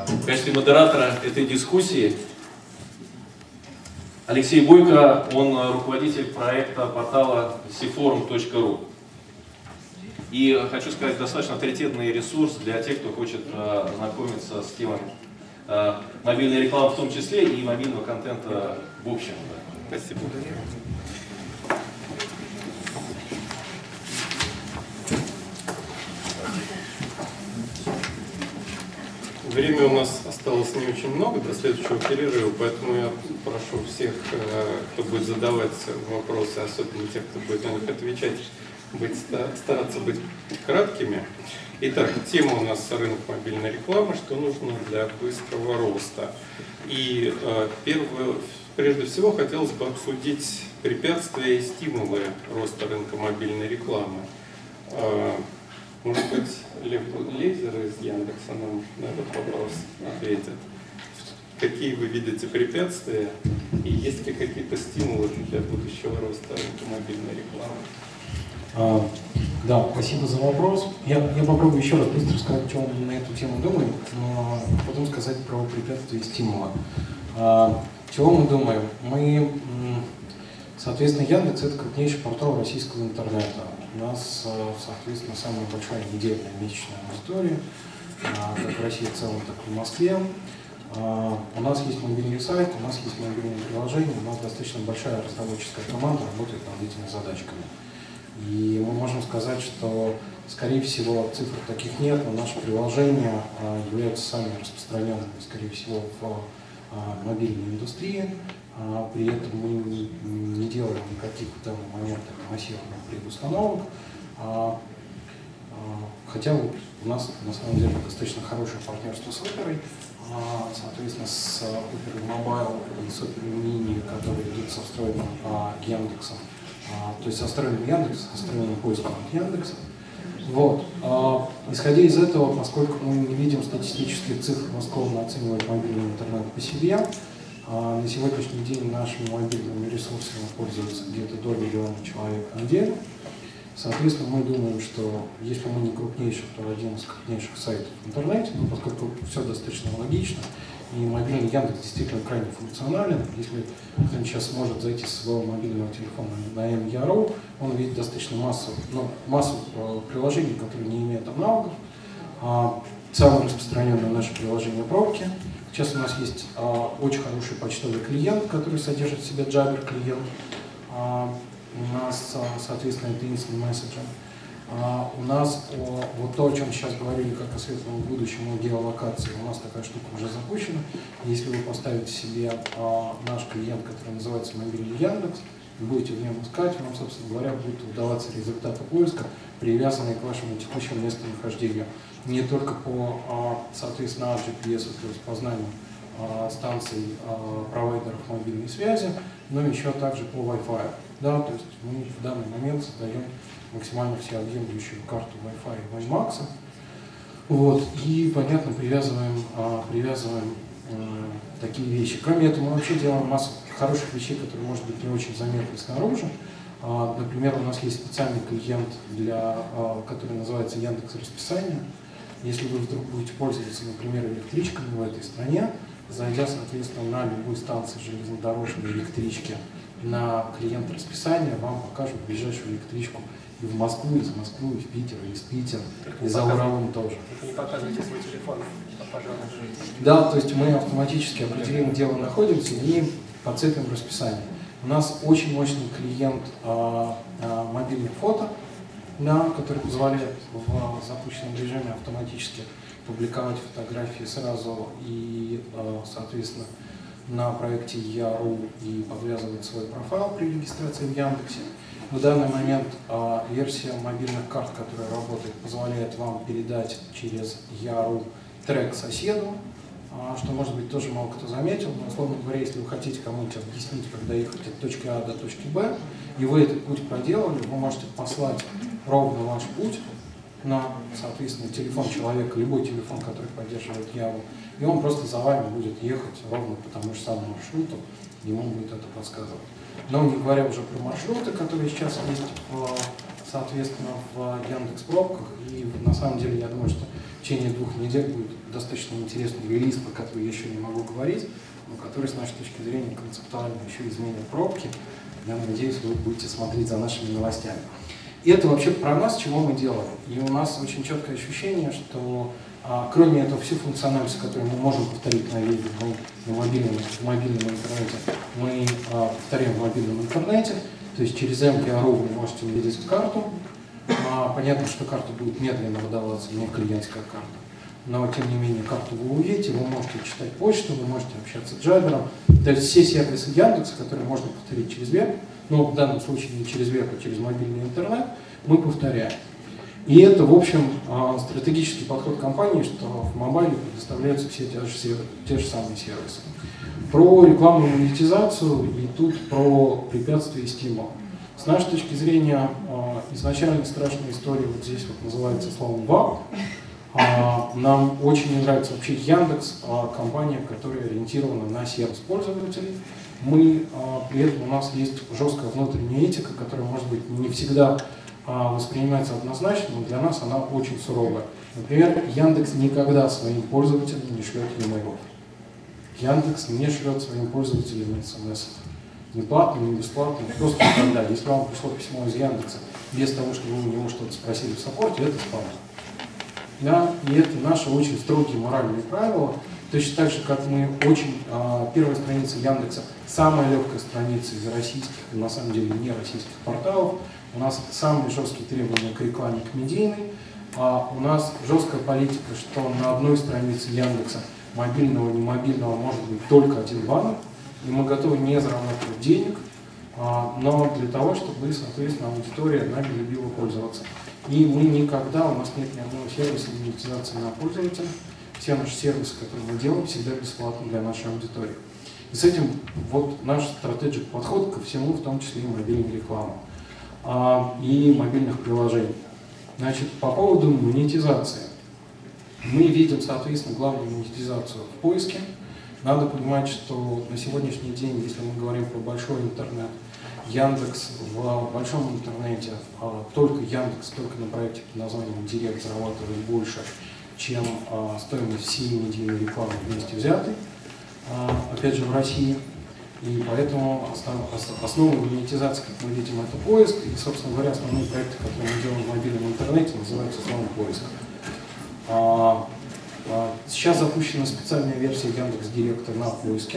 В качестве модератора этой дискуссии Алексей Бойко, он руководитель проекта портала cforum.ru. И хочу сказать, достаточно авторитетный ресурс для тех, кто хочет знакомиться с темами мобильной рекламы в том числе и мобильного контента в общем. Спасибо. Время у нас осталось не очень много до следующего перерыва, поэтому я прошу всех, кто будет задавать вопросы, особенно тех, кто будет на них отвечать, стараться быть краткими. Итак, тема у нас рынок мобильной рекламы, что нужно для быстрого роста. И прежде всего хотелось бы обсудить препятствия и стимулы роста рынка мобильной рекламы. Может быть, Лев Лейзер из Яндекса нам на этот вопрос ответит. Какие вы видите препятствия и есть ли какие-то стимулы для будущего роста рынка мобильной рекламы? Да, спасибо за вопрос. Я попробую еще раз быстро сказать, что мы на эту тему думаем, но потом сказать про препятствия и стимулы. Чего мы думаем? Соответственно, Яндекс — это крупнейший портал российского интернета. У нас, соответственно, самая большая недельная месячная аудитория, как в России в целом, так и в Москве. У нас есть мобильный сайт, у нас есть мобильное приложение, у нас достаточно большая разработческая команда работает над этими задачками. И мы можем сказать, что, скорее всего, цифр таких нет, но наши приложения являются самыми распространенными, скорее всего, в мобильной индустрии. При этом мы не делаем никаких в данный момент массированных предустановок. Хотя вот у нас на самом деле достаточно хорошее партнерство с Оперой, соответственно, с Оперой Mobile и с Оперой Mini, которые идут со встроенным Яндексом. То есть со встроенным Яндексом, со встроенным поиском от Яндекса. Вот. Исходя из этого, поскольку мы не видим статистических цифр, насколько оценивать мобильный интернет по себе, на сегодняшний день нашими мобильными ресурсами пользуются где-то до 1 миллиона человек в неделю. Соответственно, мы думаем, что если мы не крупнейший, то один из крупнейших сайтов в интернете, но поскольку все достаточно логично, и мобильный Яндекс действительно крайне функционален. Если кто-нибудь сейчас сможет зайти со своего мобильного телефона на MYARO, он увидит достаточно массу приложений, которые не имеют аналогов. Самое распространенное наше приложение пробки. Сейчас у нас есть очень хороший почтовый клиент, который содержит в себе Jabber клиент. У нас, соответственно, это Instant Messaging. У нас вот то, о чем сейчас говорили, как о светлом будущем, о геолокации, у нас такая штука уже запущена. Если вы поставите себе наш клиент, который называется мобильный Яндекс, и будете в нем искать, вам, собственно говоря, будут выдаваться результаты поиска, привязанные к вашему текущему местонахождению. Не только по, соответственно, GPS, то есть познанию станций провайдеров мобильной связи, но еще также по Wi-Fi. Да, то есть мы в данный момент создаем максимально всеобъемлющую карту Wi-Fi и WiMAX. Вот, и, понятно, привязываем такие вещи. Кроме этого, мы вообще делаем массу хороших вещей, которые, может быть, не очень заметны снаружи. Например, у нас есть специальный клиент, который называется Яндекс Расписание. Если вы вдруг будете пользоваться, например, электричками в этой стране, зайдя, соответственно, на любую станцию железнодорожной электрички на клиент расписания, вам покажут ближайшую электричку и в Москву, из Москвы, и в Питер, и из Питера, и за Уралом тоже. Только не показывайте свой телефон, пожалуйста. Да, то есть мы автоматически определим, где вы находитесь, и подцепим расписание. У нас очень мощный клиент мобильных фото, который позволяет в запущенном режиме автоматически публиковать фотографии сразу и, соответственно, на проекте YARO и подвязывать свой профайл при регистрации в Яндексе. В данный момент версия мобильных карт, которая работает, позволяет вам передать через YARO трек соседу, что, может быть, тоже мало кто заметил, но, условно говоря, если вы хотите кому-нибудь объяснить, как доехать от точки А до точки Б, и вы этот путь проделали, вы можете послать ровно ваш путь на, соответственно, телефон человека, любой телефон, который поддерживает YARO, и он просто за вами будет ехать ровно по тому же самому маршруту, ему будет это подсказывать. Но не говоря уже про маршруты, которые сейчас есть, соответственно, в Яндекс.Пробках, и на самом деле я думаю, что в течение 2 недель будет достаточно интересный релиз, про который я еще не могу говорить, но который, с нашей точки зрения, концептуально еще изменит пробки. Я надеюсь, вы будете смотреть за нашими новостями. И это вообще про нас, чего мы делаем. И у нас очень четкое ощущение, что кроме этого, всю функциональность, которую мы можем повторить на мобильном интернете, мы повторяем в мобильном интернете. То есть через MPRU вы можете увидеть карту. Понятно, что карта будет медленно выдаваться, не клиентская карта. Но, тем не менее, карту вы увидите, вы можете читать почту, вы можете общаться с Джабером. То есть все сервисы Яндекса, которые можно повторить через веб, но в данном случае не через веб, а через мобильный интернет, мы повторяем. И это, в общем, стратегический подход компании, что в мобайле предоставляются все те же самые сервисы. Про рекламную монетизацию и тут про препятствия и стимул. С нашей точки зрения, изначально страшная история вот здесь вот называется словом «вау». Нам очень не нравится вообще Яндекс, компания, которая ориентирована на сервис пользователей. При этом у нас есть жесткая внутренняя этика, которая, может быть, не всегда воспринимается однозначно, но для нас она очень суровая. Например, Яндекс никогда своим пользователям не шлет e-mail. Яндекс не шлет своим пользователям смс. Ни платно, ни бесплатно, просто никогда. Если вам пришло письмо из Яндекса без того, что вы у него что-то спросили в саппорте, это спам. Да, и это наши очень строгие моральные правила. Точно так же, как мы первая страница Яндекса самая легкая страница из российских, и на самом деле не российских порталов. У нас самые жесткие требования к рекламе, к медийной. У нас жесткая политика, что на одной странице Яндекса мобильного, не мобильного может быть только один баннер. И мы готовы не зарабатывать денег, но для того, чтобы, соответственно, аудитория нами любила пользоваться. И мы никогда, у нас нет ни одного сервиса монетизации на пользователя. Все наши сервисы, которые мы делаем, всегда бесплатны для нашей аудитории. И с этим вот наш стратегический подход ко всему, в том числе и мобильной рекламы, и мобильных приложений. Значит, по поводу монетизации. Мы видим, соответственно, главную монетизацию в поиске. Надо понимать, что на сегодняшний день, если мы говорим про большой интернет, Яндекс в большом интернете, только Яндекс, только на проекте под названием Директ зарабатывает больше, чем стоимость всей медийной рекламы вместе взятой, опять же в России. И поэтому основной монетизации, как мы видим, это поиск. И, собственно говоря, основные проекты, которые мы делаем в мобильном интернете, называются словом поиск. Сейчас запущена специальная версия Яндекс.Директа на поиске.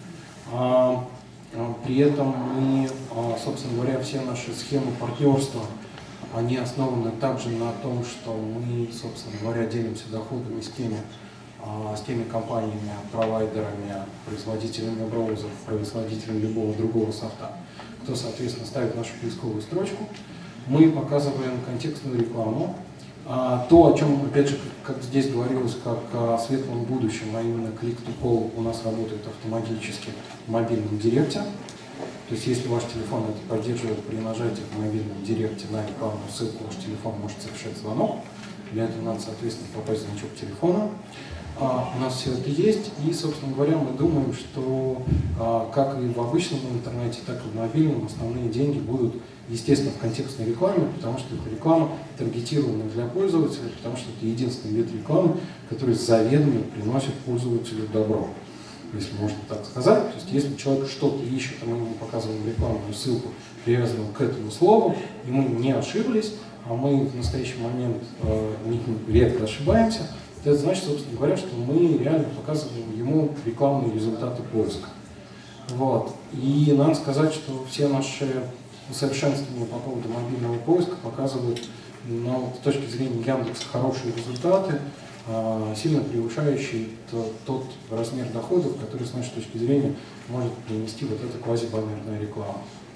При этом мы, собственно говоря, все наши схемы партнерства, они основаны также на том, что мы, собственно говоря, делимся доходами с теми компаниями, провайдерами, производителями браузеров, производителями любого другого софта, кто, соответственно, ставит нашу поисковую строчку. Мы показываем контекстную рекламу. То, о чем, опять же, как здесь говорилось, как о светлом будущем, а именно click-to-call у нас работает автоматически в мобильном директе. То есть, если ваш телефон это поддерживает, при нажатии в мобильном директе на рекламную ссылку ваш телефон может совершать звонок. Для этого надо, соответственно, попасть в значок телефона. У нас все это есть, и, собственно говоря, мы думаем, что как и в обычном интернете, так и в мобильном основные деньги будут, естественно, в контекстной рекламе, потому что это реклама таргетирована для пользователя, потому что это единственный вид рекламы, который заведомо приносит пользователю добро, если можно так сказать. То есть, если человек что-то ищет, а мы ему показываем рекламную ссылку, привязанную к этому слову, и мы не ошиблись, а мы в настоящий момент редко ошибаемся, это значит, собственно говоря, что мы реально показываем ему рекламные результаты поиска. Вот. И надо сказать, что все наши усовершенствования по поводу мобильного поиска показывают, с точки зрения Яндекса, хорошие результаты, сильно превышающие тот размер доходов, который, с нашей точки зрения, может принести вот эта квазибаннерная реклама.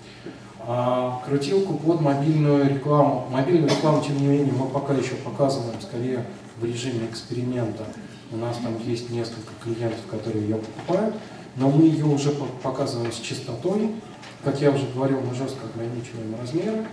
Крутилку под мобильную рекламу. Мобильную рекламу, тем не менее, мы пока еще показываем скорее в режиме эксперимента. У нас там есть несколько клиентов, которые ее покупают, но мы ее уже показываем с частотой. Как я уже говорил, мы жестко ограничиваем размеры.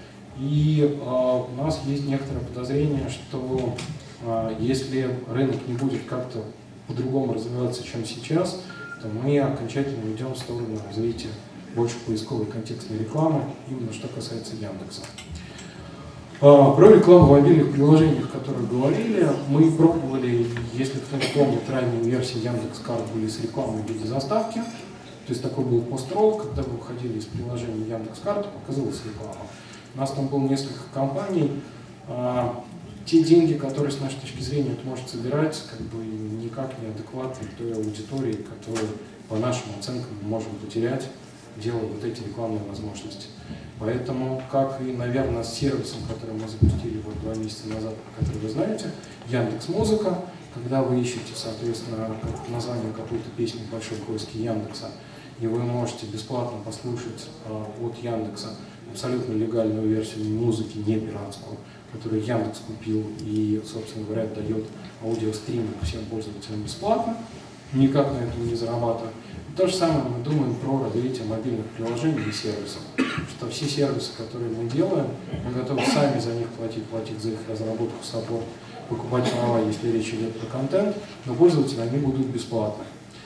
И у нас есть некоторое подозрение, что если рынок не будет как-то по-другому развиваться, чем сейчас, то мы окончательно уйдем в сторону развития больше поисковой контекстной рекламы, именно что касается Яндекса. Про рекламу в мобильных приложениях, о которых говорили, мы пробовали, если кто не помнит, ранние версии Яндекс.Карт были с рекламой в виде заставки. То есть такой был пост-ролл, когда вы выходили из приложения Яндекс.Карт, показывалась реклама. У нас там было несколько компаний. Те деньги, которые с нашей точки зрения это может собирать, как бы никак не адекватны той аудитории, которую по нашим оценкам мы можем потерять, делая вот эти рекламные возможности. Поэтому, как и, наверное, с сервисом, который мы запустили вот 2 месяца назад, который вы знаете, Яндекс.Музыка, когда вы ищете, соответственно, название какой-то песни в большой поиске Яндекса, и вы можете бесплатно послушать от Яндекса абсолютно легальную версию музыки, не пиратскую, которую Яндекс купил и, собственно говоря, дает аудиостриминг всем пользователям бесплатно, никак на этом не зарабатывая. И то же самое мы думаем про развитие мобильных приложений и сервисов. Что все сервисы, которые мы делаем, мы готовы сами за них платить за их разработку, саппорт, покупать права, если речь идет про контент, но пользователи они будут бесплатны.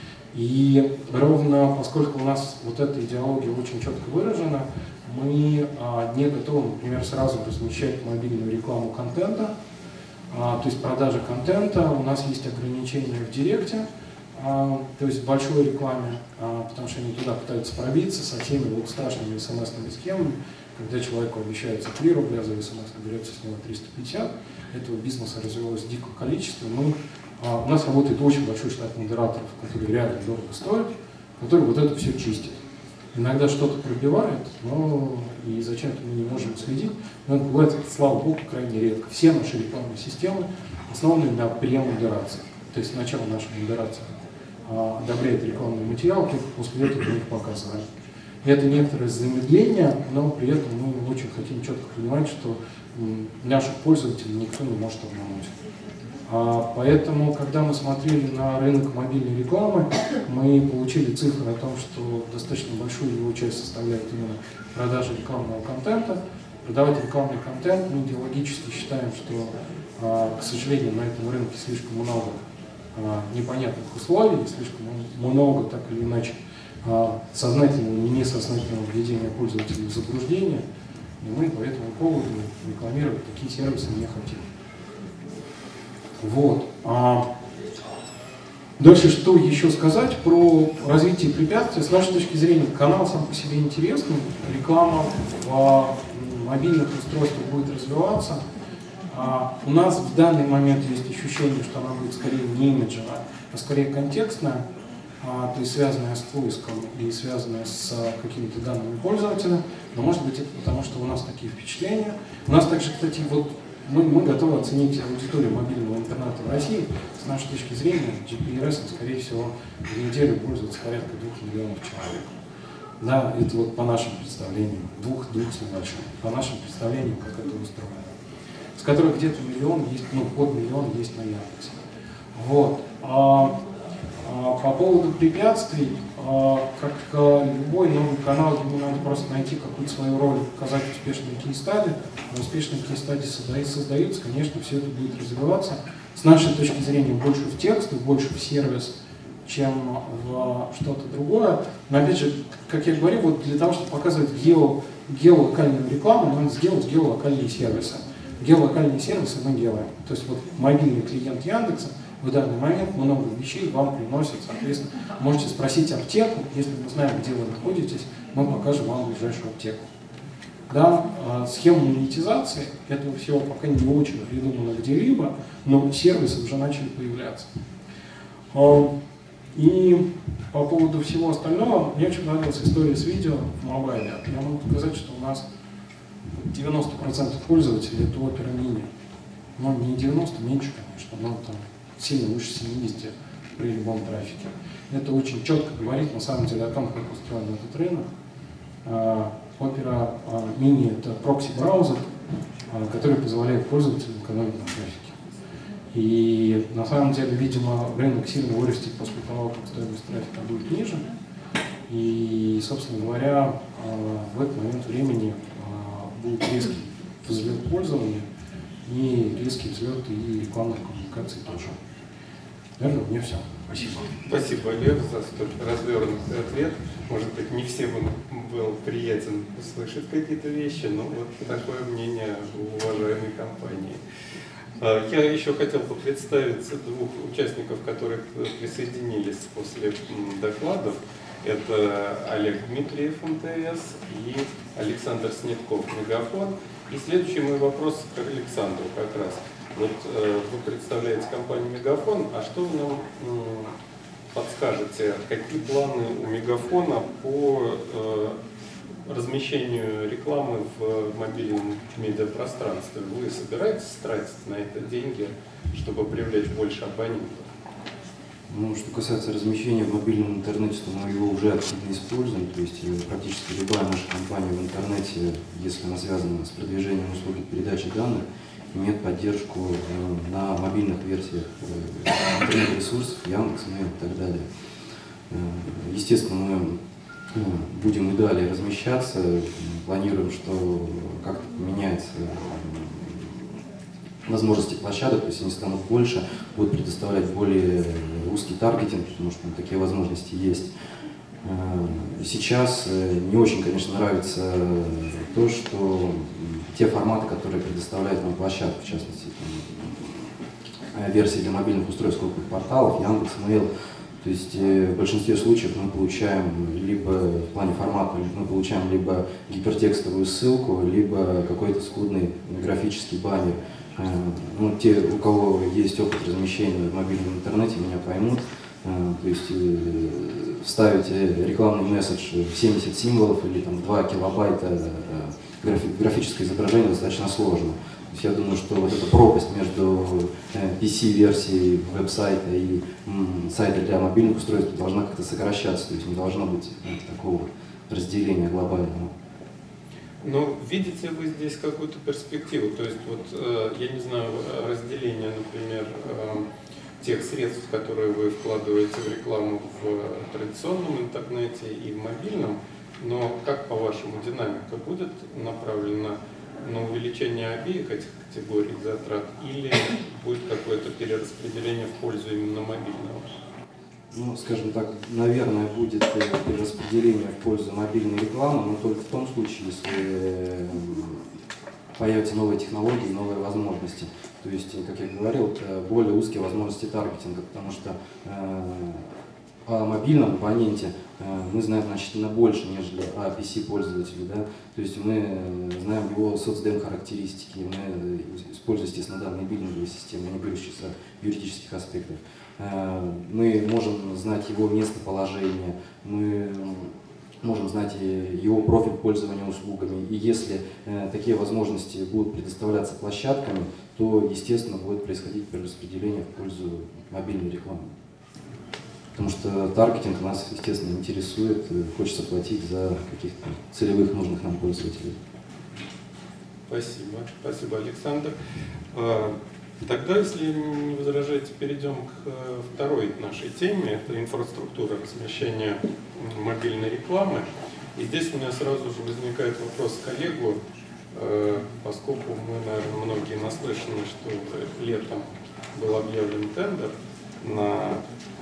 И ровно поскольку у нас вот эта идеология очень четко выражена, мы не готовы, например, сразу размещать мобильную рекламу контента, то есть продажи контента. У нас есть ограничения в Директе, то есть в большой рекламе, потому что они туда пытаются пробиться со всеми вот страшными смс-ными схемами, когда человеку обещается 3 рубля за смс, берется с него 350. Этого бизнеса развилось дикое количество. У нас работает очень большой штат модераторов, которые реально дорого стоят, которые вот это все чистят. Иногда что-то пробивает, но и зачем-то мы не можем следить. Но это бывает, слава богу, крайне редко. Все наши рекламные системы основаны на премодерации. То есть сначала наша модерация одобряет рекламный материал, только после этого мы их показываем. Это некоторое замедление, но при этом мы очень хотим четко понимать, что наших пользователей никто не может обмануть. Поэтому, когда мы смотрели на рынок мобильной рекламы, мы получили цифры о том, что достаточно большую его часть составляет именно продажа рекламного контента. Продавать рекламный контент мы идеологически считаем, что, к сожалению, на этом рынке слишком много непонятных условий, слишком много, так или иначе, сознательного и несознательного введения пользователей в заблуждение, и мы по этому поводу рекламировать такие сервисы не хотим. Вот. Дальше что еще сказать про развитие препятствий? С нашей точки зрения канал сам по себе интересный, реклама в мобильных устройствах будет развиваться. У нас в данный момент есть ощущение, что она будет скорее не имиджевая, а скорее контекстная, то есть связанная с поиском и связанная с какими-то данными пользователя. Но может быть это потому, что у нас такие впечатления. У нас также, кстати, вот мы готовы оценить аудиторию мобильного интернета в России. С нашей точки зрения, GPRS, скорее всего, в неделю пользуется порядка 2 миллионов человек. Да, это вот по нашим представлениям, 2 с небольшим, по нашим представлениям, как это устроено. С которых где-то миллион есть, под миллион есть на Яндексе. Вот. По поводу препятствий, как любой новый канал, ему надо просто найти какую-то свою роль, показать успешные кейс-стади. Успешные кейс-стади создаются, конечно, все это будет развиваться. С нашей точки зрения, больше в текст, больше в сервис, чем в что-то другое. Но опять же, как я говорю, вот для того, чтобы показывать геолокальную рекламу, надо сделать геолокальные сервисы. Геолокальные сервисы мы делаем. То есть вот мобильный клиент Яндекса в данный момент много вещей вам приносит, соответственно, можете спросить аптеку, если мы знаем, где вы находитесь, мы покажем вам ближайшую аптеку. Да, схема монетизации этого всего пока не очень придумана где-либо, но сервисы уже начали появляться. И по поводу всего остального, мне очень нравилась история с видео в мобайле. Я могу сказать, что у нас 90% пользователей это Opera Mini. Ну, не 90, меньше, конечно, но там сильно выше 70 при любом трафике. Это очень четко говорит на самом деле о том, как устроен этот рынок. Opera Mini это прокси-браузер, который позволяет пользователям экономить на трафике. И на самом деле, видимо, рынок сильно вырастет после того, как стоимость трафика будет ниже. И, собственно говоря, в этот момент времени будет резкий взлет пользования и резкий взлет и рекламных коммуникаций тоже. Наверное, у меня все. Спасибо. Спасибо, Олег, за столь развернутый ответ. Может быть, не всем был приятен услышать какие-то вещи, но вот такое мнение у уважаемой компании. Я еще хотел бы представить двух участников, которые присоединились после докладов. Это Олег Дмитриев, МТС, и Александр Снетков, Мегафон. И следующий мой вопрос к Александру как раз. Вот вы представляете компанию Мегафон, а что вы нам подскажете, какие планы у Мегафона по размещению рекламы в мобильном медиапространстве? Вы собираетесь тратить на это деньги, чтобы привлечь больше абонентов? Ну, что касается размещения в мобильном интернете, то мы его уже активно используем. То есть практически любая наша компания в интернете, если она связана с продвижением услуги передачи данных, имеет поддержку на мобильных версиях интернет-ресурсов, Яндекс.Мейл и так далее. Естественно, мы будем и далее размещаться, планируем, что как-то поменяется возможности площадок, то есть они станут больше, будут предоставлять более узкий таргетинг, потому что такие возможности есть. Сейчас не очень, конечно, нравится то, что те форматы, которые предоставляют нам площадка, в частности, версии для мобильных устройств крупных порталов, Яндекс.Мейл, то есть в большинстве случаев мы получаем либо в плане формата, мы получаем либо гипертекстовую ссылку, либо какой-то скудный графический баннер. Ну, те, у кого есть опыт размещения в мобильном интернете, меня поймут. То есть вставите рекламный месседж в 70 символов или там, 2 килобайта графическое изображение достаточно сложно. То есть я думаю, что вот эта пропасть между PC-версией веб-сайта и сайта для мобильных устройств должна как-то сокращаться, то есть не должно быть такого разделения глобального. Но видите вы здесь какую-то перспективу? То есть, вот, я не знаю, разделение, например, тех средств, которые вы вкладываете в рекламу в традиционном интернете и в мобильном, но как, по-вашему, динамика будет направлена на увеличение обеих этих категорий затрат или будет какое-то перераспределение в пользу именно мобильного? Ну, скажем так, наверное, будет перераспределение в пользу мобильной рекламы, но только в том случае, если появятся новые технологии, новые возможности. То есть, как я говорил, это более узкие возможности таргетинга, потому что о мобильном абоненте мы знаем значительно больше, нежели о PC-пользователе. Да? То есть мы знаем его соцдем-характеристики, мы используем, естественно, данные биллинговой системы, не берущиеся юридических аспектов. Мы можем знать его местоположение, мы можем знать его профиль пользования услугами. И если такие возможности будут предоставляться площадками, то, естественно, будет происходить перераспределение в пользу мобильной рекламы. Потому что таргетинг нас, естественно, интересует, хочется платить за каких-то целевых нужных нам пользователей. Спасибо. Спасибо, Александр. Тогда, если не возражаете, перейдем к второй нашей теме. Это инфраструктура размещения мобильной рекламы. И здесь у меня сразу же возникает вопрос к коллегу, поскольку мы, наверное, многие наслышаны, что летом был объявлен тендер на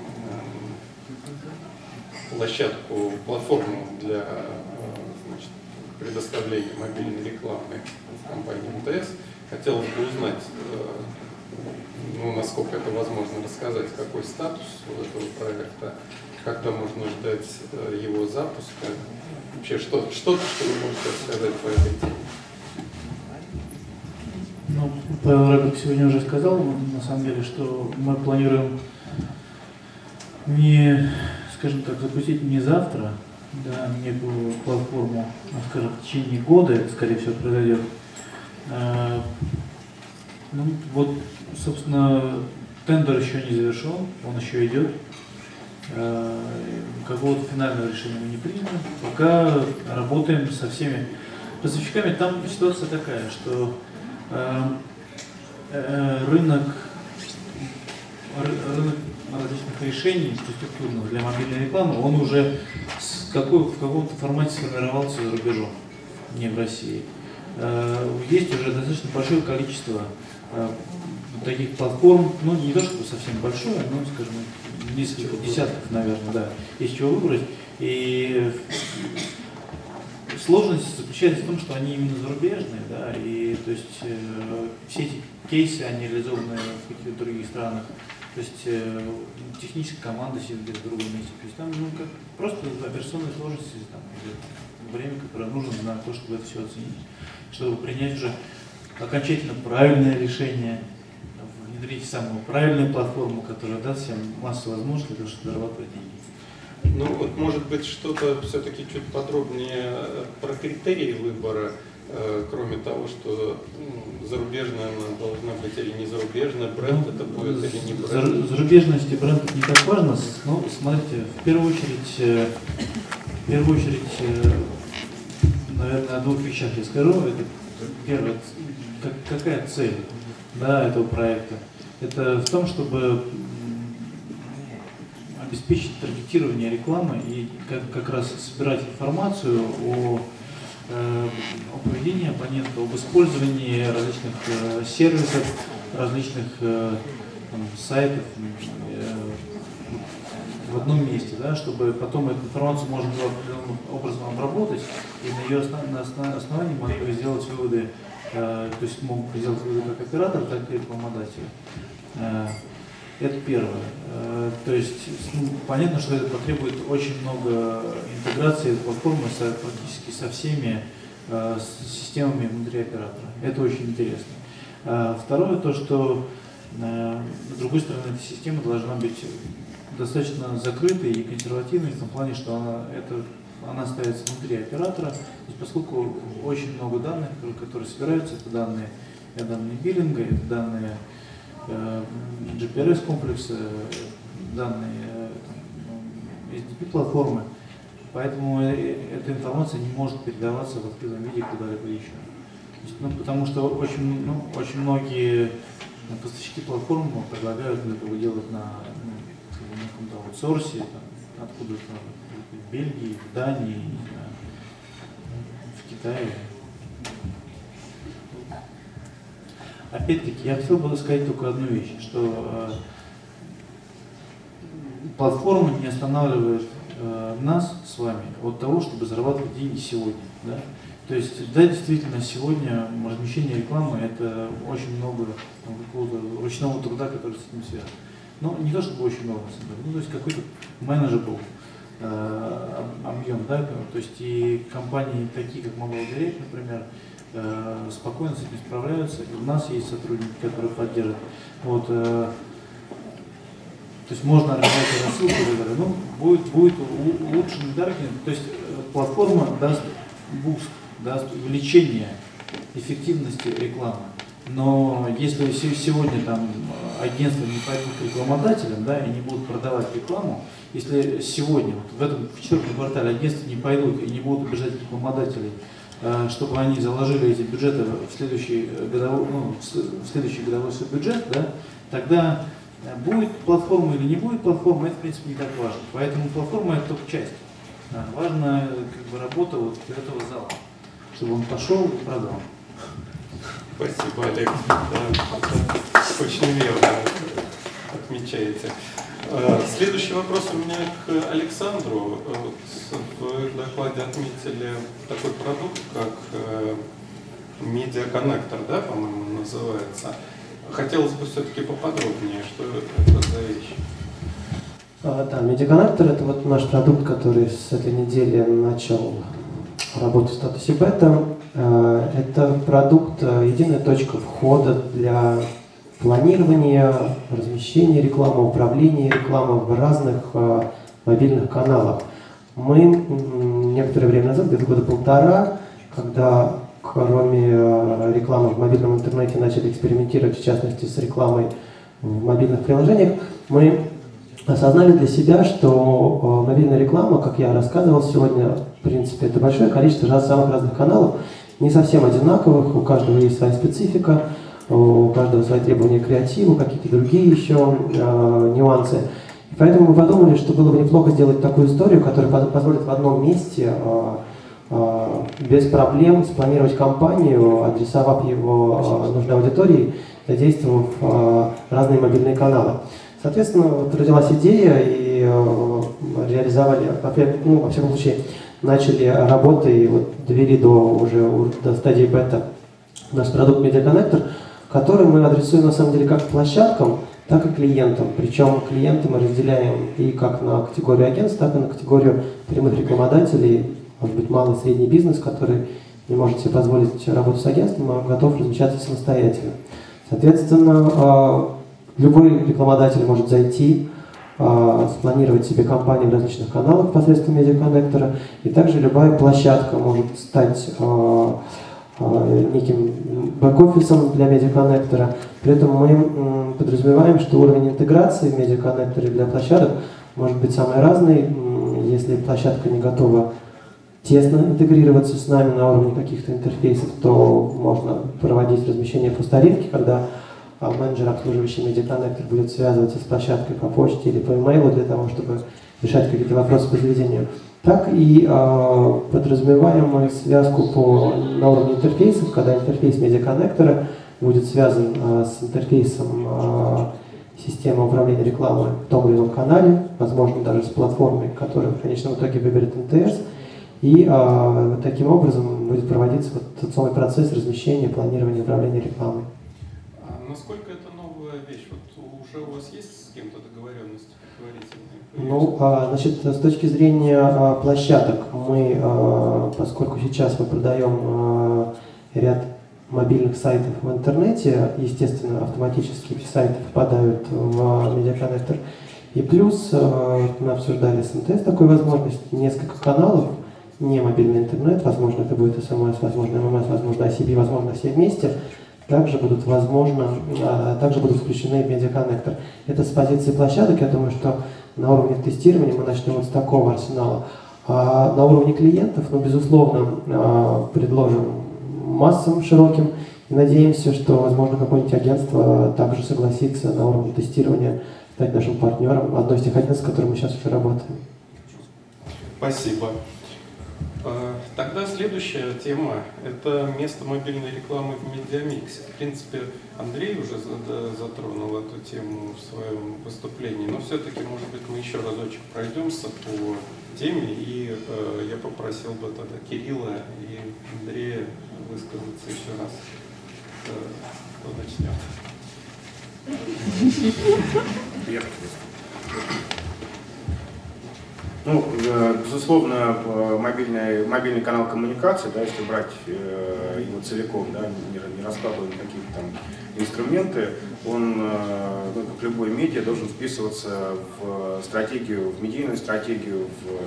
платформу для предоставления мобильной рекламы в компании МТС. Хотелось бы узнать, насколько это возможно рассказать, какой статус у этого проекта, когда можно ждать его запуска, вообще что-то, что вы можете рассказать по этой теме. Павел Рыбак сегодня уже сказал, на самом деле, что мы планируем скажем так, запустить не завтра, да, некую платформу, скажем, в течение года, это, скорее всего, произойдет. Собственно, тендер еще не завершен, он еще идет. Какого-то финального решения мы не приняли. Пока работаем со всеми поставщиками. Там ситуация такая, что рынок различных решений инфраструктурных для мобильной рекламы, он уже в каком-то формате сформировался за рубежом, не в России. Есть уже достаточно большое количество таких платформ, не то чтобы совсем большое, но, скажем, несколько десятков, наверное, да, из чего выбрать. И сложность заключается в том, что они именно зарубежные, да, и то есть все эти кейсы, они реализованы в каких-то других странах. То есть техническая команда сидит где-то в другом месте. То есть там как просто операционные сложности, там, время, которое нужно на то, чтобы это все оценить, чтобы принять уже окончательно правильное решение, внедрить самую правильную платформу, которая даст всем массу возможностей для того, чтобы зарабатывать деньги. Ну вот, может быть, что-то все-таки чуть подробнее про критерии выбора, кроме того, что зарубежная она должна быть или не зарубежная, бренд это будет или не бренд? Зарубежность и бренд это не так важно. Но смотрите, в первую очередь, наверное, о двух вещах я скажу. Это первое, какая цель, да, этого проекта? Это в том, чтобы обеспечить таргетирование рекламы и как раз собирать информацию о поведении абонента, об использовании различных сервисов, различных сайтов в одном месте, да, чтобы потом эту информацию можно было определенным образом обработать и на ее основании могли сделать выводы, то есть могут сделать выводы как оператор, так и рекламодатель. Это первое. То есть понятно, что это потребует очень много интеграции этой платформы практически со всеми системами внутри оператора. Это очень интересно. Второе, то, что с другой стороны, эта система должна быть достаточно закрытой и консервативной в том плане, что она ставится внутри оператора, поскольку очень много данных, которые собираются, это данные биллинга, это данные GPRS-комплексы, данные SDP-платформы, поэтому эта информация не может передаваться в открытом виде куда-либо еще. Потому что очень многие поставщики платформ предлагают это делать на каком-то аутсорсе, откуда-то в Бельгии, в Дании, в Китае. Опять-таки, я хотел бы сказать только одну вещь, что платформа не останавливает нас с вами от того, чтобы зарабатывать деньги сегодня. Да? То есть, да, действительно, сегодня размещение рекламы – это очень много какого-то ручного труда, который с этим связан. Но не то, чтобы очень много, то есть какой-то manageable объем. Да? То есть и компании, такие как Mobile Direct, например, спокойно с этим справляются. И у нас есть сотрудники, которые поддерживают. Вот, то есть можно организовать рассылку и так далее. Ну, будет улучшенный таргетинг. То есть платформа даст буст, даст увеличение эффективности рекламы. Но если сегодня там агентства не пойдут к рекламодателям, да, и не будут продавать рекламу, если сегодня, вот в этом четвертом квартале агентства не пойдут и не будут убежать рекламодателей, чтобы они заложили эти бюджеты в следующий годовой свой бюджет, да, тогда будет платформа или не будет платформа, это в принципе не так важно. Поэтому платформа это только часть. Важна работа вот этого зала, чтобы он пошел и продал. Спасибо, Олег. Да, очень верно отмечаете. Следующий вопрос у меня к Александру. В докладе отметили такой продукт, как медиаконнектор, да, по-моему, называется. Хотелось бы все-таки поподробнее, что это за вещь. Да, медиаконнектор — это вот наш продукт, который с этой недели начал работать в статусе бета. Это продукт, единая точка входа для планирования, размещения рекламы, управления рекламой в разных мобильных каналах. Мы некоторое время назад, где-то года полтора, когда кроме рекламы в мобильном интернете начали экспериментировать, в частности, с рекламой в мобильных приложениях, мы осознали для себя, что мобильная реклама, как я рассказывал сегодня, в принципе, это большое количество самых разных каналов, не совсем одинаковых, у каждого есть своя специфика, у каждого свои требования к креативу, какие-то другие еще нюансы. И поэтому мы подумали, что было бы неплохо сделать такую историю, которая позволит в одном месте без проблем спланировать кампанию, адресовав его нужной аудитории, задействовав разные мобильные каналы. Соответственно, вот родилась идея и реализовали, во всяком случае, начали работы и вот довели до стадии бета наш продукт Media Connector, который мы адресуем на самом деле как площадкам, так и клиентам. Причем клиенты мы разделяем и как на категорию агентств, так и на категорию прямых рекламодателей, может быть, малый и средний бизнес, который не может себе позволить работу с агентством, а готов размещаться самостоятельно. Соответственно, любой рекламодатель может зайти, спланировать себе кампании в различных каналах посредством медиаконнектора, и также любая площадка может стать неким бэк-офисом для медиаконнектора. При этом мы подразумеваем, что уровень интеграции в медиаконнекторе для площадок может быть самый разный. Если площадка не готова тесно интегрироваться с нами на уровне каких-то интерфейсов, то можно проводить размещение по старинке, когда менеджер, обслуживающий медиаконнектор, будет связываться с площадкой по почте или по имейлу для того, чтобы решать какие-то вопросы по заведению. Так и подразумеваем мы связку на уровне интерфейсов, когда интерфейс медиаконнектора будет связан с интерфейсом системы управления рекламой в том или ином канале, возможно, даже с платформой, которая в конечном итоге выберет МТС. И таким образом будет проводиться вот тот самый процесс размещения, планирования, управления рекламой. Насколько это новая вещь? Вот уже у вас есть с кем-то договоренность предварительная? Ну, значит, с точки зрения площадок, мы, поскольку сейчас мы продаем ряд мобильных сайтов в интернете, естественно, автоматически эти сайты попадают в медиаконнектор. И плюс мы обсуждали с МТС такую возможность, несколько каналов, не мобильный интернет, возможно, это будет СМС, возможно, ММС, возможно, ICB, возможно, все вместе, также будут включены в медиаконнектор. Это с позиции площадок, я думаю, что на уровне тестирования мы начнем вот с такого арсенала. А на уровне клиентов, безусловно, предложим массам широким и надеемся, что, возможно, какое-нибудь агентство также согласится на уровне тестирования стать нашим партнером, одной из тех агентств, с которыми мы сейчас уже работаем. Спасибо. Тогда следующая тема – это место мобильной рекламы в медиамиксе. В принципе, Андрей уже затронул эту тему в своем выступлении, но все-таки, может быть, мы еще разочек пройдемся по теме, и я попросил бы тогда Кирилла и Андрея высказаться еще раз. Кто начнет? Ну, безусловно, мобильный канал коммуникации, да, если брать его целиком, да, не раскладывая какие-то там инструменты, он, как любой медиа, должен вписываться в стратегию, в медийную стратегию,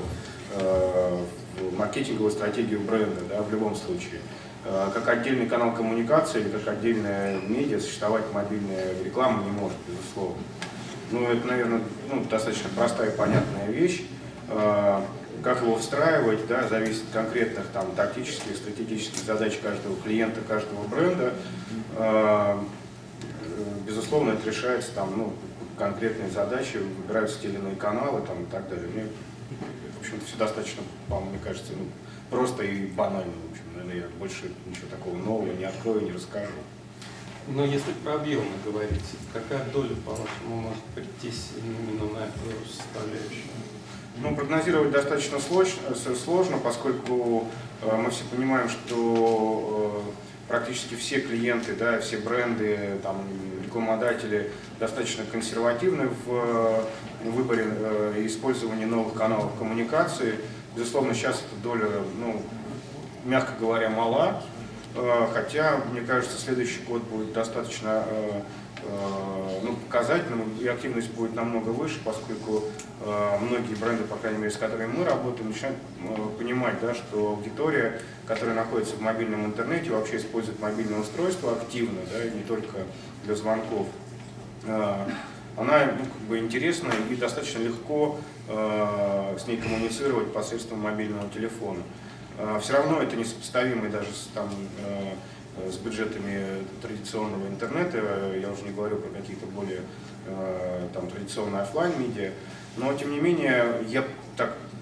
в маркетинговую стратегию бренда, да, в любом случае. Как отдельный канал коммуникации или как отдельная медиа существовать мобильная реклама не может, безусловно. Ну, это, наверное, достаточно простая и понятная вещь. Как его встраивать, да, зависит от конкретных там, тактических, стратегических задач каждого клиента, каждого бренда. Безусловно, это решается там, конкретные задачи, выбираются те или иные каналы там, и так далее. Мне, в общем-то, все достаточно, мне кажется, просто и банально. В общем, наверное, я больше ничего такого нового не открою, не расскажу. Но если про объемы говорить, какая доля, по-вашему, может прийтись именно на эту составляющую? Прогнозировать достаточно сложно, поскольку мы все понимаем, что практически все клиенты, да, все бренды, там, рекламодатели достаточно консервативны в выборе и использовании новых каналов коммуникации. Безусловно, сейчас эта доля, мягко говоря, мала, хотя, мне кажется, следующий год будет достаточно показательным, и активность будет намного выше, поскольку многие бренды, по крайней мере, с которыми мы работаем, начинают понимать, да, что аудитория, которая находится в мобильном интернете, вообще использует мобильное устройство активно, да, не только для звонков. Она интересна и достаточно легко с ней коммуницировать посредством мобильного телефона. Все равно это несопоставимо даже с бюджетами традиционного интернета, я уже не говорю про какие-то более традиционные офлайн-медиа, но тем не менее я так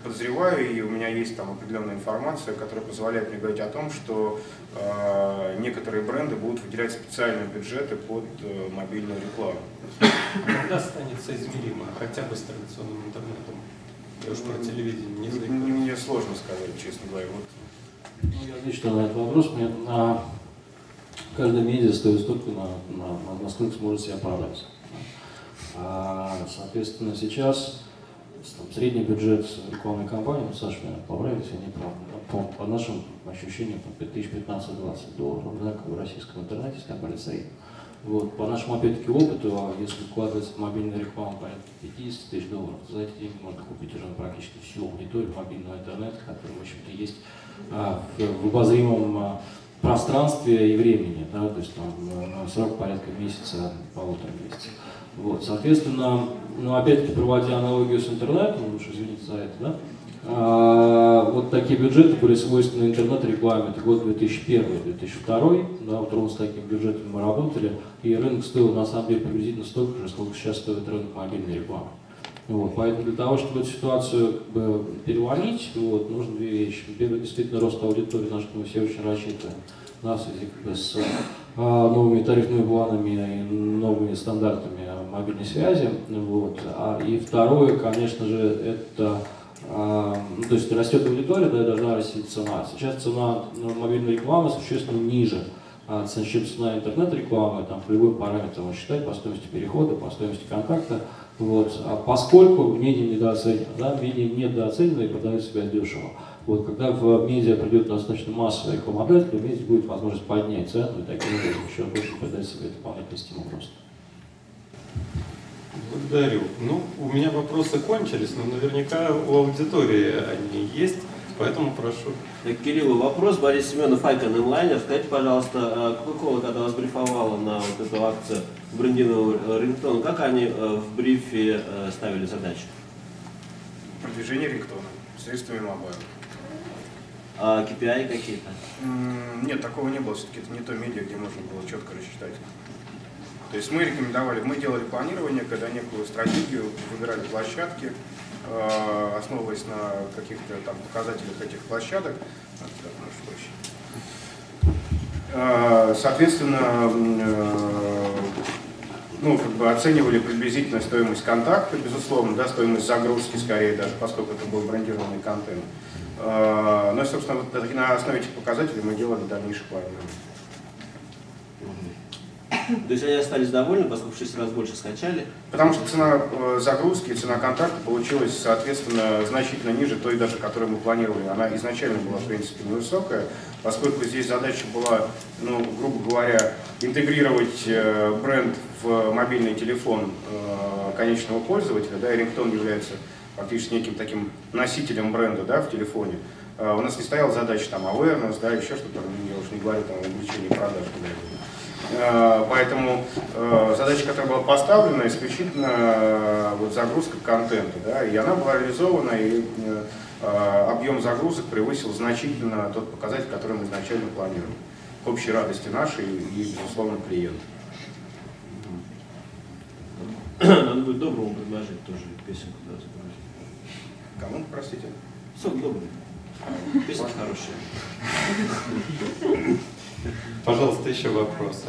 подозреваю, и у меня есть там определенная информация, которая позволяет мне говорить о том, что некоторые бренды будут выделять специальные бюджеты под мобильную рекламу. Когда станет соизмеримо, хотя бы с традиционным интернетом? Я уж про телевидение не знаю. Мне сложно сказать, честно говоря. Вот. Ну, я отвечу на этот вопрос. Каждая медиа стоит столько, насколько сможет себя продать. Соответственно, сейчас средний бюджет рекламной кампании, Саша меня поправит, если я не прав, по нашим ощущениям, $15-20, да, как в российском интернете, если так говорить, средний. Вот. По нашему, опять-таки, опыту, если вкладывается в мобильную рекламу порядка $50 000, то за эти деньги можно купить уже практически всю аудиторию мобильного интернета, которая, в общем-то, есть в обозримом пространстве и времени, да, то есть там срок порядка месяца, полутора месяцев. Вот, соответственно, опять-таки, проводя аналогию с интернетом, уж извините за это, да, вот такие бюджеты были свойственны интернет-рекламе. Это год 2001-2002, да, вот ровно с таким бюджетом мы работали, и рынок стоил на самом деле приблизительно столько же, сколько сейчас стоит рынок мобильной рекламы. Вот, поэтому для того, чтобы эту ситуацию как бы переломить, вот, нужно две вещи. Первое, действительно, рост аудитории, на что мы все очень рассчитываем, да, в связи как бы с новыми тарифными планами и новыми стандартами мобильной связи. Вот. И второе, конечно же, это то есть растет аудитория, да, и должна расти цена. Сейчас цена мобильной рекламы существенно ниже, чем цена интернет-рекламы, там, по любым параметрам считать, по стоимости перехода, по стоимости контакта. Вот. Поскольку медиа недооценено, да, медиа недооценено и продает себя дешево. Вот, когда в медиа придет достаточно массовый рекламодатель, то медиа будет возможность поднять цену и таким образом еще больше придать себе дополнительный стимул роста. Благодарю. Ну, у меня вопросы кончились, но наверняка у аудитории они есть, поэтому прошу. Кириллу вопрос. Борис Семенов, Icon Inliner. Скажите, пожалуйста, Coca-Cola, когда вас брифовала на вот эту акцию брендингового рингтона, как они в брифе ставили задачу? Продвижение рингтона средствами мобайла. А KPI какие-то? Нет, такого не было. Все-таки это не то медиа, где можно было четко рассчитать. То есть мы рекомендовали, мы делали планирование, когда некую стратегию, выбирали площадки, основываясь на каких-то там показателях этих площадок. Соответственно, ну, как бы оценивали приблизительно стоимость контакта, безусловно, да, стоимость загрузки скорее даже, поскольку это был брендированный контент. Ну и, собственно, вот на основе этих показателей мы делали дальнейшее планирование. То есть они остались довольны, поскольку в 6 раз больше скачали? Потому что цена загрузки и цена контакта получилась, соответственно, значительно ниже той, даже которую мы планировали. Она изначально была, в принципе, невысокая, поскольку здесь задача была, ну, грубо говоря, интегрировать бренд в мобильный телефон конечного пользователя, да, и рингтон является фактически неким таким носителем бренда, да, в телефоне. У нас не стояла задача там awareness, да, еще что-то, я уж не говорю там о увеличении продаж. Поэтому задача, которая была поставлена, исключительно вот загрузка контента, да, и она была реализована, и объем загрузок превысил значительно тот показатель, который мы изначально планировали, к общей радости нашей и, безусловно, клиента. Надо будет Доброму предложить тоже песенку, да, загрузить. Кому, простите? Сок Добрый. Песня хорошая. Пожалуйста, еще вопросы.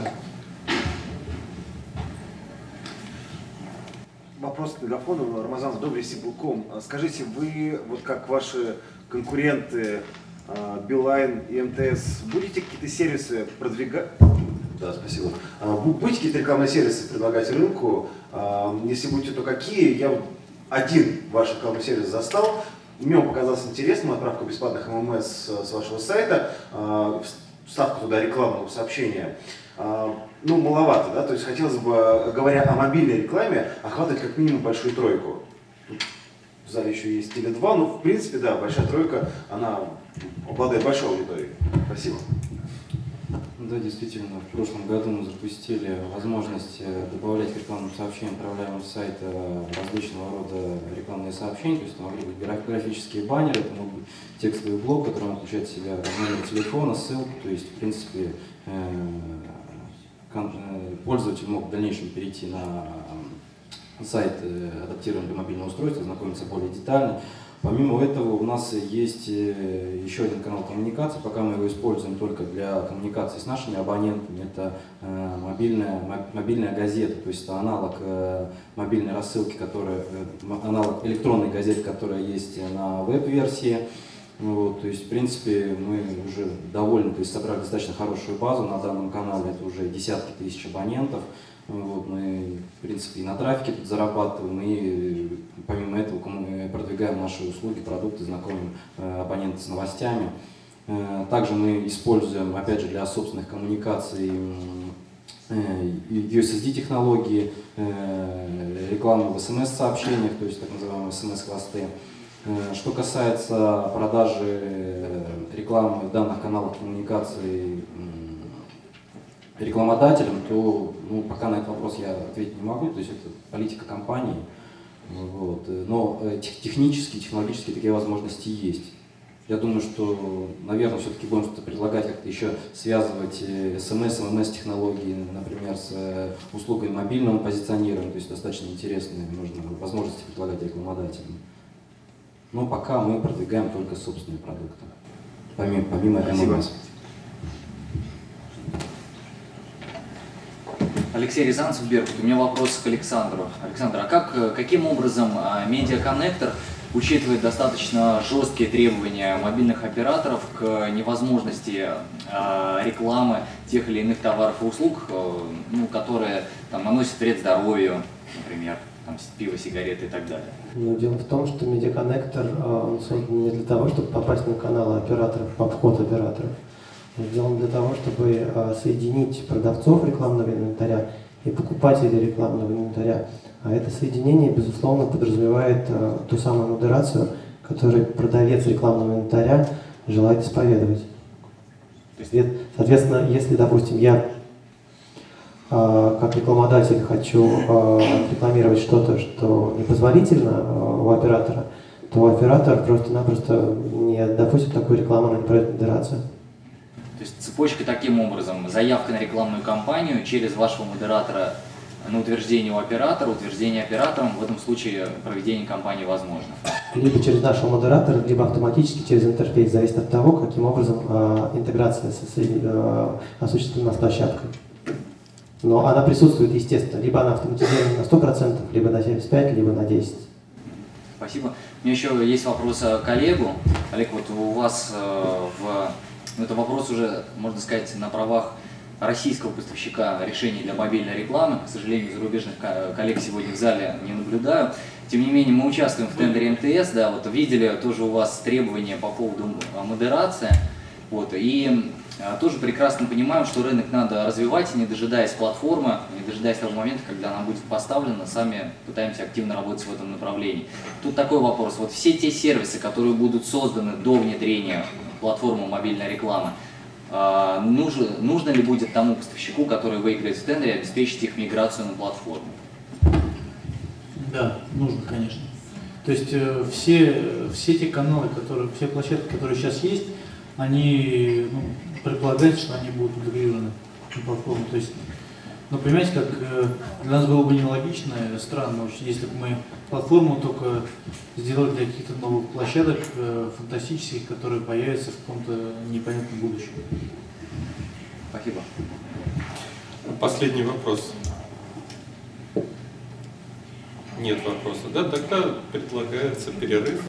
Вопрос к мегафону. Рамазан Добрый, Сибулком. Скажите, вы, вот как ваши конкуренты Билайн и МТС, будете какие-то сервисы продвигать? Да, спасибо. Будете какие-то рекламные сервисы предлагать рынку? Если будете, то какие? Я один ваш рекламный сервис застал. Мне он показался интересным, отправка бесплатных ММС с вашего сайта, вставка туда рекламного сообщения. Ну, маловато, да, то есть хотелось бы, говоря о мобильной рекламе, охватывать как минимум большую тройку. Тут в зале еще есть Теле2, но в принципе, да, большая тройка, она обладает большой аудиторией. Спасибо. Да, действительно, в прошлом году мы запустили возможность добавлять к рекламным сообщениям, отправляемым с сайта, различного рода рекламные сообщения. То есть это могли быть графические баннеры, это мог быть текстовый блок, который включает в себя номер телефона, ссылку. То есть, в принципе, пользователь мог в дальнейшем перейти на сайт, адаптированный для мобильного устройства, знакомиться более детально. Помимо этого у нас есть еще один канал коммуникации, пока мы его используем только для коммуникации с нашими абонентами. Это мобильная газета, то есть это аналог мобильной рассылки, аналог электронной газеты, которая есть на веб-версии. Вот, то есть, в принципе, мы уже довольны, то есть собрали достаточно хорошую базу на данном канале, это уже десятки тысяч абонентов. Вот, мы, в принципе, и на трафике тут зарабатываем, и помимо этого мы продвигаем наши услуги, продукты, знакомим абонентов с новостями. Также мы используем, опять же, для собственных коммуникаций USSD-технологии, рекламу в СМС-сообщениях, то есть так называемые СМС-хвосты. Что касается продажи рекламы в данных каналах коммуникации рекламодателям, то пока на этот вопрос я ответить не могу, то есть это политика компании. Вот. Но технологически такие возможности есть. Я думаю, что, наверное, все-таки будем что-то предлагать, как-то еще связывать СМС, ММС-технологии, например, с услугами мобильного позиционирования, то есть достаточно интересные возможности предлагать рекламодателям. Но пока мы продвигаем только собственные продукты, помимо ММС. Алексей Рязанцев, Беркут. У меня вопрос к Александру. Александр, а каким образом Медиаконнектор учитывает достаточно жесткие требования мобильных операторов к невозможности рекламы тех или иных товаров и услуг, которые наносят вред здоровью, например, пиво, сигареты и так далее? Дело в том, что Медиаконнектор создан не для того, чтобы попасть на каналы операторов, в обход операторов. Он сделан для того, чтобы соединить продавцов рекламного инвентаря и покупателей рекламного инвентаря. А это соединение, безусловно, подразумевает ту самую модерацию, которую продавец рекламного инвентаря желает исповедовать. Соответственно, если, допустим, я как рекламодатель хочу рекламировать что-то, что непозволительно у оператора, то оператор просто-напросто не допустит такую рекламу, она не пройдет модерацию. То есть цепочка таким образом: заявка на рекламную кампанию, через вашего модератора на утверждение у оператора, утверждение оператором, в этом случае проведение кампании возможно. Либо через нашего модератора, либо автоматически через интерфейс, зависит от того, каким образом интеграция осуществлена с площадкой. Но она присутствует, естественно, либо она автоматизирована на 100%, либо на 75%, либо на 10%. Спасибо. У меня еще есть вопрос к Олегу. Олег, вот у вас это вопрос уже, можно сказать, на правах российского поставщика решений для мобильной рекламы. К сожалению, зарубежных коллег сегодня в зале не наблюдаю. Тем не менее, мы участвуем в тендере МТС, да, вот видели тоже у вас требования по поводу модерации. И тоже прекрасно понимаем, что рынок надо развивать, не дожидаясь платформы, не дожидаясь того момента, когда она будет поставлена, сами пытаемся активно работать в этом направлении. Тут такой вопрос: вот все те сервисы, которые будут созданы до внедрения платформы мобильной рекламы, нужно ли будет тому поставщику, который выиграет в тендере, обеспечить их миграцию на платформу? Да, нужно, конечно. То есть все те каналы, все площадки, которые сейчас есть, они предполагают, что они будут интегрированы на платформу. То есть, понимаете, как для нас было бы нелогично, странно очень, если бы мы платформу только сделали для каких-то новых площадок фантастических, которые появятся в каком-то непонятном будущем. Спасибо. Последний вопрос. Нет вопроса. Да, тогда предлагается перерыв.